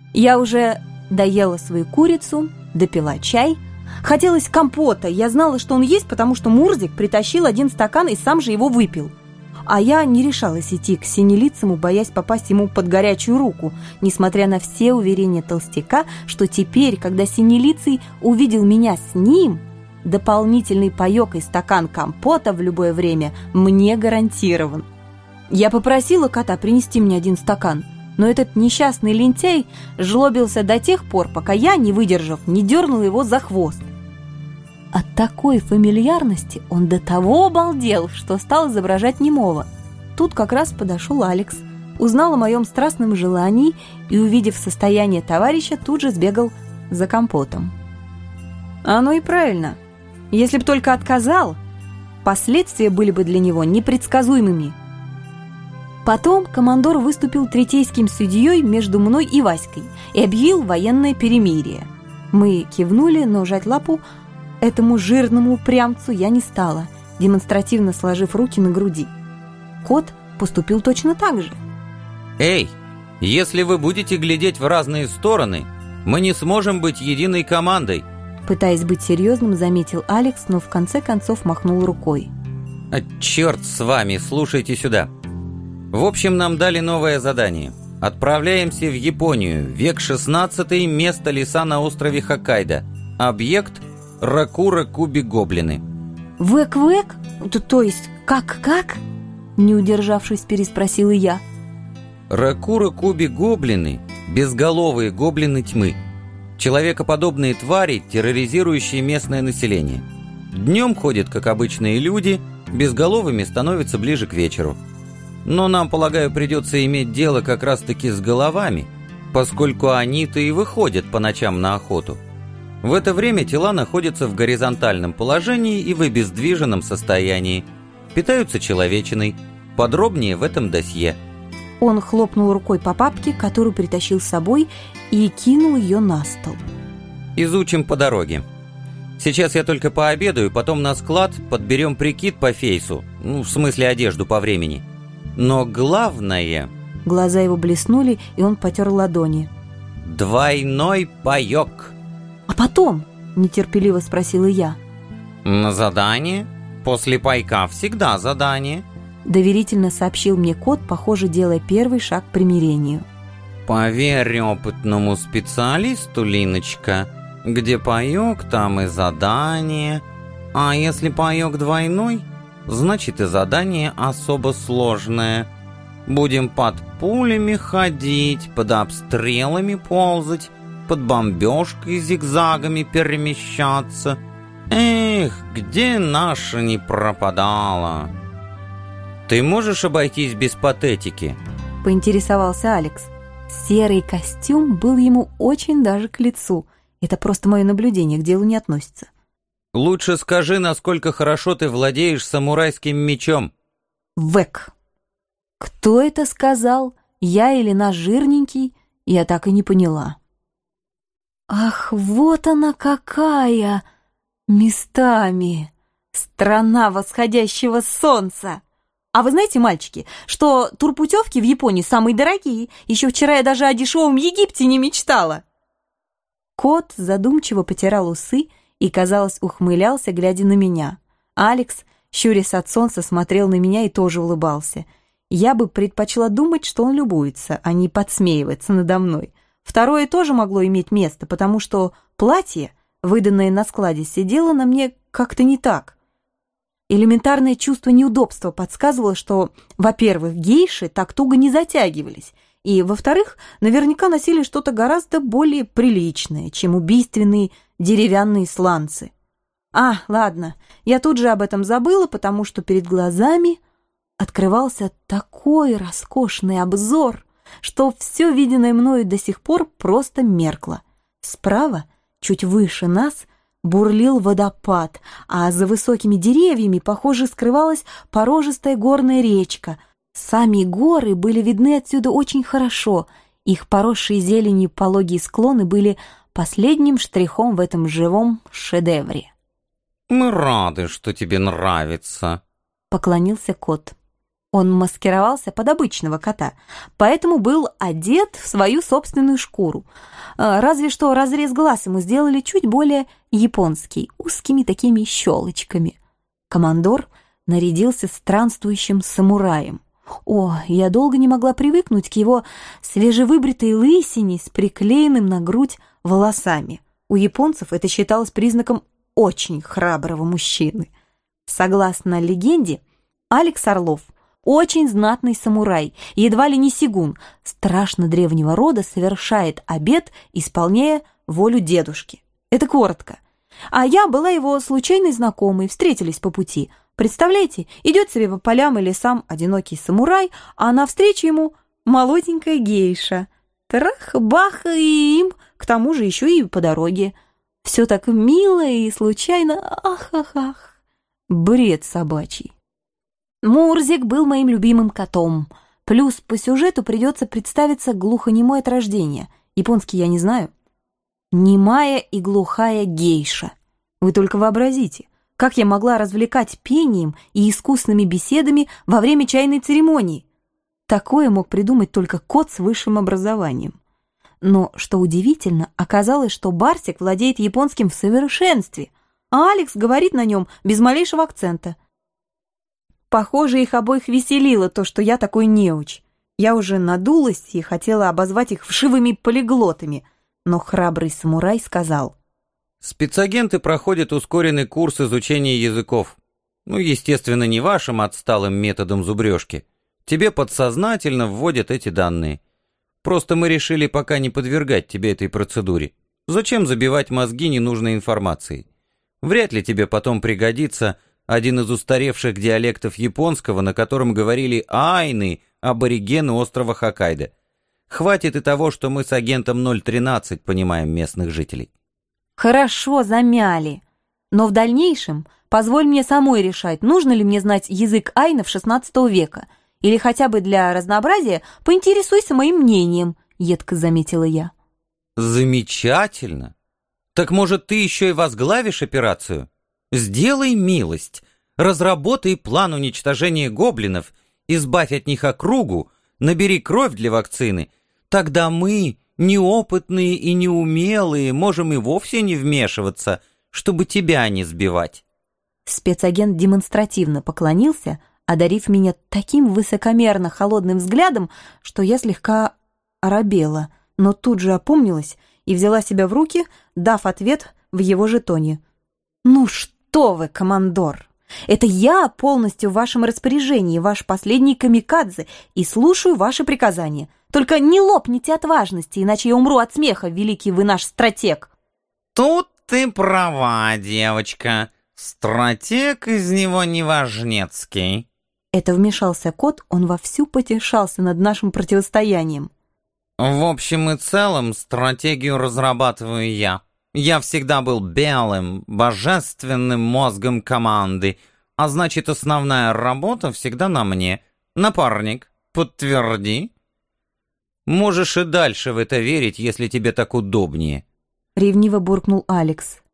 Я уже доела свою курицу, допила чай. Хотелось компота. Я знала, что он есть, потому что Мурзик притащил один стакан и сам же его выпил. А я не решалась идти к Синелицему, боясь попасть ему под горячую руку, несмотря на все уверения толстяка, что теперь, когда Синелицый увидел меня с ним, дополнительный паёк и стакан компота в любое время мне гарантирован. Я попросила кота принести мне один стакан, но этот несчастный лентяй жлобился до тех пор, пока я, не выдержав, не дернула его за хвост. От такой фамильярности он до того обалдел, что стал изображать немого. Тут как раз подошел Алекс, узнал о моем страстном желании и, увидев состояние товарища, тут же сбегал за компотом. Оно и правильно. Если б только отказал, последствия были бы для него непредсказуемыми. Потом командор выступил третейским судьей между мной и Васькой и объявил военное перемирие. Мы кивнули, но жать лапу этому жирному упрямцу я не стала, демонстративно сложив руки на груди. Кот поступил точно так же. «Эй, если вы будете глядеть в разные стороны, мы не сможем быть единой командой», пытаясь быть серьезным, заметил Алекс, но в конце концов махнул рукой. «А черт с вами, слушайте сюда. В общем, нам дали новое задание. Отправляемся в Японию, век 16, место леса на острове Хоккайдо. Объект — Ракура-Куби-Гоблины». «Вэк-вэк? То есть как?» Не удержавшись, переспросила я. Ракура-Куби-Гоблины — безголовые гоблины тьмы. Человекоподобные твари, терроризирующие местное население. Днем ходят, как обычные люди, безголовыми становятся ближе к вечеру. Но нам, полагаю, придется иметь дело как раз-таки с головами, поскольку они-то и выходят по ночам на охоту. В это время тела находятся в горизонтальном положении и в обездвиженном состоянии. Питаются человечиной. Подробнее в этом досье. Он хлопнул рукой по папке, которую притащил с собой, и кинул ее на стол. Изучим по дороге. Сейчас я только пообедаю, потом на склад подберем прикид по фейсу. В смысле одежду по времени. Но главное... Глаза его блеснули, и он потер ладони. Двойной паёк. «А потом?» – нетерпеливо спросила я. «На задание? После пайка всегда задание», – доверительно сообщил мне кот, похоже, делая первый шаг к примирению. «Поверь опытному специалисту, Линочка, где паёк, там и задание. А если паёк двойной, значит и задание особо сложное. Будем под пулями ходить, под обстрелами ползать, под бомбежкой зигзагами перемещаться. Эх, где наша не пропадала?» «Ты можешь обойтись без патетики?» – поинтересовался Алекс. Серый костюм был ему очень даже к лицу. Это просто мое наблюдение, к делу не относится. «Лучше скажи, насколько хорошо ты владеешь самурайским мечом». «Вэк». Кто это сказал? Я или наш жирненький? Я так и не поняла. Ах, вот она какая! Местами! Страна восходящего солнца! А вы знаете, мальчики, что турпутевки в Японии самые дорогие? Еще вчера я даже о дешевом Египте не мечтала. Кот задумчиво потирал усы и, казалось, ухмылялся, глядя на меня. Алекс, щурясь от солнца, смотрел на меня и тоже улыбался. Я бы предпочла думать, что он любуется, а не подсмеивается надо мной. Второе тоже могло иметь место, потому что платье, выданное на складе, сидело на мне как-то не так. Элементарное чувство неудобства подсказывало, что, во-первых, гейши так туго не затягивались, и, во-вторых, наверняка носили что-то гораздо более приличное, чем убийственные деревянные сланцы. Ладно, я тут же об этом забыла, потому что перед глазами открывался такой роскошный обзор, что все виденное мною до сих пор просто меркло. Справа, чуть выше нас, бурлил водопад, а за высокими деревьями, похоже, скрывалась порожистая горная речка. Сами горы были видны отсюда очень хорошо, их поросшие зеленью пологие склоны были последним штрихом в этом живом шедевре. «Мы рады, что тебе нравится», — поклонился кот. Он маскировался под обычного кота, поэтому был одет в свою собственную шкуру. Разве что разрез глаз ему сделали чуть более японский, узкими такими щелочками. Командор нарядился странствующим самураем. О, я долго не могла привыкнуть к его свежевыбритой лысине с приклеенным на грудь волосами. У японцев это считалось признаком очень храброго мужчины. Согласно легенде, Алекс Орлов очень знатный самурай, едва ли не сигун, страшно древнего рода, совершает обет, исполняя волю дедушки. Это коротко. А я была его случайной знакомой, встретились по пути. Представляете, идет себе по полям и лесам одинокий самурай, а навстречу ему молоденькая гейша. Трах-бах, и им, к тому же еще и по дороге. Все так мило и случайно, ах-ах-ах. Бред собачий. Мурзик был моим любимым котом. Плюс по сюжету придется представиться глухонемой от рождения. Японский я не знаю. Немая и глухая гейша. Вы только вообразите, как я могла развлекать пением и искусными беседами во время чайной церемонии. Такое мог придумать только кот с высшим образованием. Но, что удивительно, оказалось, что Барсик владеет японским в совершенстве, а Алекс говорит на нем без малейшего акцента. Похоже, их обоих веселило то, что я такой неуч. Я уже надулась и хотела обозвать их вшивыми полиглотами, но храбрый самурай сказал: «Спецагенты проходят ускоренный курс изучения языков. Ну, естественно, не вашим отсталым методом зубрежки. Тебе подсознательно вводят эти данные. Просто мы решили пока не подвергать тебе этой процедуре. Зачем забивать мозги ненужной информацией? Вряд ли тебе потом пригодится один из устаревших диалектов японского, на котором говорили айны, аборигены острова Хоккайдо. Хватит и того, что мы с агентом 013 понимаем местных жителей». «Хорошо, замяли. Но в дальнейшем позволь мне самой решать, нужно ли мне знать язык айнов XVI века, или хотя бы для разнообразия поинтересуйся моим мнением», — едко заметила я. «Замечательно. Так, может, ты еще и возглавишь операцию? Сделай милость, разработай план уничтожения гоблинов, избавь от них округу, набери кровь для вакцины. Тогда мы, неопытные и неумелые, можем и вовсе не вмешиваться, чтобы тебя не сбивать». Спецагент демонстративно поклонился, одарив меня таким высокомерно холодным взглядом, что я слегка оробела, но тут же опомнилась и взяла себя в руки, дав ответ в его же тоне. «Ну что вы, командор! Это я полностью в вашем распоряжении, ваш последний камикадзе, и слушаю ваши приказания. Только не лопните от важности, иначе я умру от смеха, великий вы наш стратег». «Тут ты права, девочка. Стратег из него неважнецкий». Это вмешался кот, он вовсю потешался над нашим противостоянием. «В общем и целом, стратегию разрабатываю я. Я всегда был белым, божественным мозгом команды, а значит, основная работа всегда на мне. Напарник, подтверди». «Можешь и дальше в это верить, если тебе так удобнее». Ревниво буркнул Алекс.